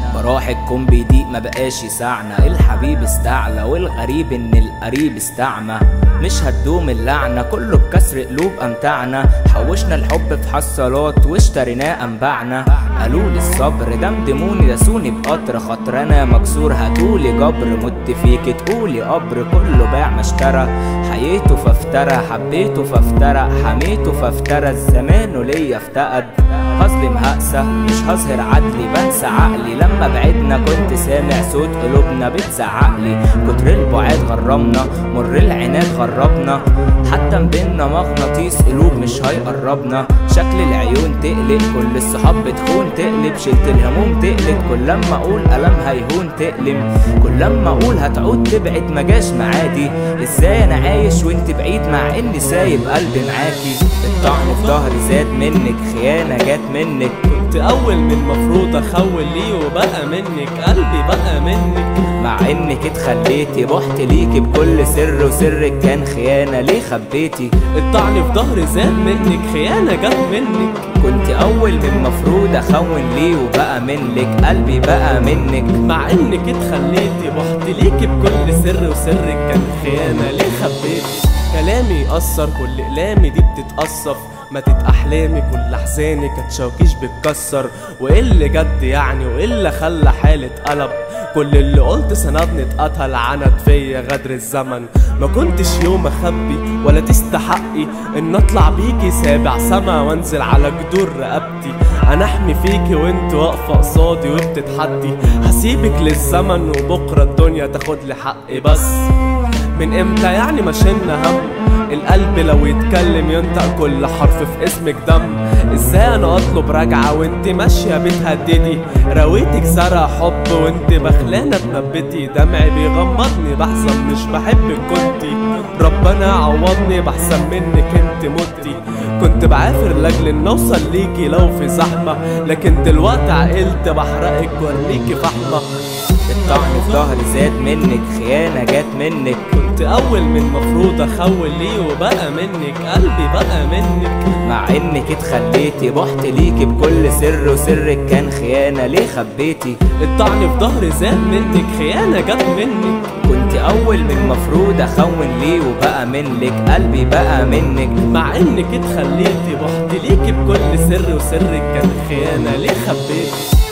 براح الكون بيضيق ما بقاش يسعنا، الحبيب استعلى والغريب ان القريب استعمى. مش هتدوم اللعنة كله بكسر قلوب امتعنا، حوشنا الحب في حصالات واشتريناه انبعنا. قالولي الصبر دمدموني داسوني بقطر، خاطرنا مكسور هاتولي جبر، مت فيك تقولي قبر. كله باع ما اشترى، حييته فافترى، حبيته فافترى، حميته فافترى. الزمان ليا افتقد، هظلم هقسى مش هظهر عدلي، بنسى عقلي لما بعدنا كنت سامع صوت قلوبنا بتزعقلي. كتر البعاد غرمنا، مر العناد غربنا، حتى مبينا مغناطيس قلوب مش هيقربنا. شكل العيون تقلق، كل الصحاب بتخون تقلب، شلت الهموم تقلت، كل لما اقول ألم هيهون تألم، كل لما اقول هتعود تبعد مجاش معادي. ازاي انا عايش وانت بعيد مع اني سايب قلبي معاكي؟ الطعن في ظهري زاد منك، خيانة جات منك، كنت اول من مفروض اخول ليه وبقى منك، قلبي بقى منك. مع انك اتخليتي بحت ليكي بكل سر، وسرك كان خيانة ليه خبيتي؟ الطعن في ظهري زاد منك، خيانة جات منك. كنت اول من مفروض اخون ليه وبقى منك، قلبي بقى منك. مع انك اتخليتي بحت ليكي بكل سر، وسرك كان خيانة ليه خبيتي؟ كلامي يأثر، كل اقلامي دي بتتقصف، ماتت احلامي كل احزاني كانت شوكيش بتكسر. وايه اللي جد يعني، وايه اللي خلى حالي اتقلب؟ كل اللي قلت سندني اتقتل، عند فيا غدر الزمن. ما كنتش يوم اخبي ولا تستحقي ان اطلع بيكي سابع سما، وانزل على جدور رقبتي انا احمي فيكي وانت واقفه قصادي وبتتحدي. هسيبك للزمن وبكره الدنيا تاخد لي حقي. بس من امتى يعني ما شلنا هم؟ القلب لو يتكلم ينطق كل حرف في اسمك دم. ازاي انا اطلب رجعة وانت ماشية بتهددي؟ راويتك زرع حب وانت بخلانة تنبتي. دمعي بيغمضني بحسن مش بحبك كنتي، ربنا عوضني بحسن منك انت متي. كنت بعافر لاجل ان اوصل ليكي لو في زحمة، لكن دلوقتي عقلت بحرقك وارميكي فحمة. الطعن في ظهري زاد منك، خيانة جات منك، كنت اول من مفروض اخول ليه وبقى منك، قلبي بقى منك. مع انك اتخليتي بحت ليكي بكل سر، وسرك كان خيانة ليه خبيتي؟ الطعن في ظهري زاد منك، خيانة جات منك. كنت اول من مفروض اخون ليه وبقى منك، قلبي بقى منك. مع انك اتخليتي بحت ليكي بكل سر، وسرك كان خيانة ليه خبيتي؟